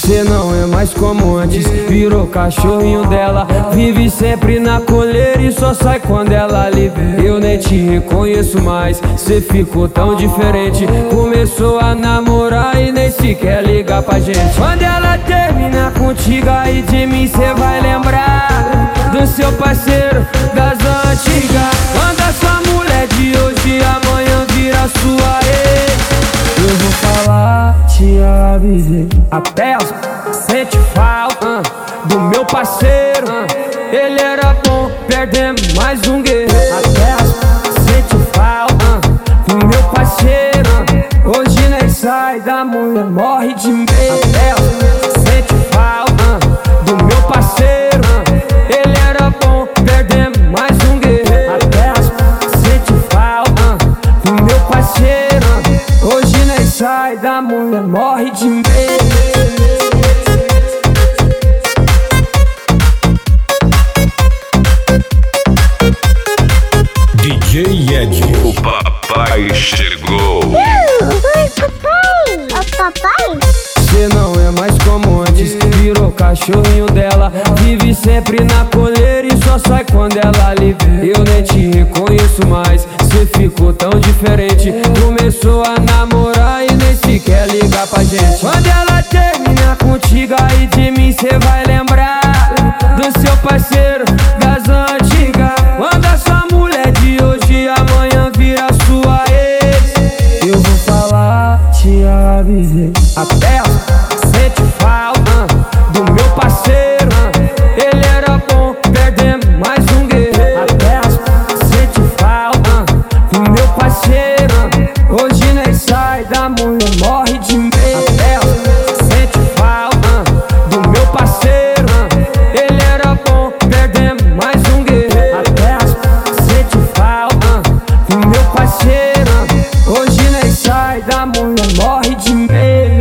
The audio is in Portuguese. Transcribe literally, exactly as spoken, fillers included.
Cê não é mais como antes, virou cachorrinho dela. Vive sempre na coleira e só sai quando ela lhe vê. Eu nem te reconheço mais, cê ficou tão diferente. Começou a namorar e nem sequer liga pra gente. Quando ela termina contigo aí de mim cê vai lembrar do seu parceiro das antigas. Quando a sua mulher de hoje amanhã vira sua ex, eu vou falar, te avisei. Até sente falta uh, do meu parceiro uh, ele era bom, perdemos mais um guerreiro. Até sente falta uh, do meu parceiro uh, hoje nem sai da mulher, morre de medo. Até sente falta uh, do meu parceiro uh, ele era bom, perdemos mais um guerreiro. Até sente falta uh, do meu parceiro uh, hoje nem sai da mulher, morre de medo. D J Ed, o papai chegou. Oi, papai! Ô, papai! Cê não é mais como antes, virou cachorrinho dela. Vive sempre na coleira e só sai quando ela lhe vê. Eu nem te reconheço mais, cê ficou tão diferente. Começou a namorar e nem sequer liga pra gente. Quando ela termina contigo aí de mim cê vai lembrar do seu parceiro das antigas. Quando a sua mulher de hoje amanhã vira sua ex, eu vou falar, te avisei. Até sente falta uh, do meu parceiro uh, ele era bom, perdemos mais um guerreiro. Até sente falta uh, do meu parceiro uh, hoje nem sai da mulher, morre de medo. Até sente falta uh, do meu parceiro uh, ele era bom, perdemos mais um guerreiro. Até sente falta uh, do meu parceiro uh, hoje nem sai da mulher, morre de medo.